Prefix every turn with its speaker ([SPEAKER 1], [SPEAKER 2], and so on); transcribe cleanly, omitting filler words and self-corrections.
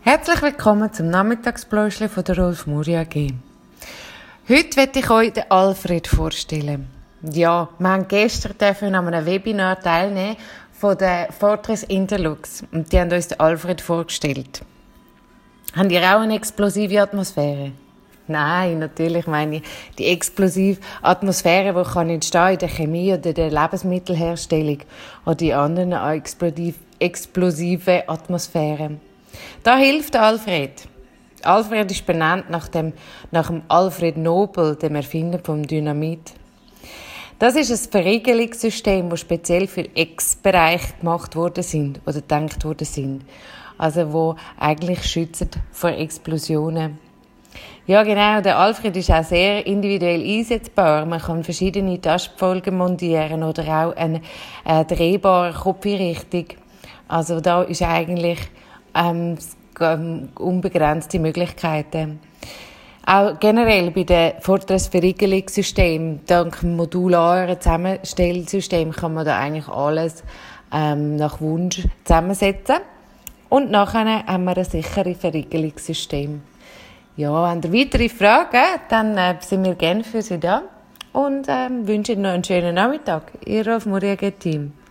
[SPEAKER 1] Herzlich willkommen zum Nachmittagsbläuschli von der Rolf Muri AG. Heute möchte ich euch den Alfred vorstellen. Ja, wir haben gestern an einem Webinar teilnehmen von der Fortress Interlux und die haben uns den Alfred vorgestellt. Habt ihr auch eine explosive Atmosphäre? Nein, natürlich meine ich die explosive Atmosphäre, die kann entstehen in der Chemie oder der Lebensmittelherstellung oder in anderen explosive Atmosphären. Da hilft Alfred. Alfred ist benannt nach dem Alfred Nobel, dem Erfinder vom Dynamit. Das ist ein Verriegelungssystem, das speziell für Ex-Bereiche gemacht worden sind oder gedacht worden sind. Also wo eigentlich schützen vor Explosionen. Ja genau, der Alfred ist auch sehr individuell einsetzbar. Man kann verschiedene Tastfolgen montieren oder auch eine drehbare Kopfeinrichtung. Also da ist eigentlich unbegrenzte Möglichkeiten. Auch generell bei den Fortress Verriegelungssystemen, dank dem modularen Zusammenstellsystem kann man da eigentlich alles nach Wunsch zusammensetzen. Und nachher haben wir ein sicheres Verriegelungssystem. Ja, habt ihr weitere Fragen, dann sind wir gerne für Sie da und wünsche Ihnen noch einen schönen Nachmittag. Ihr Rolf Muri AG Team.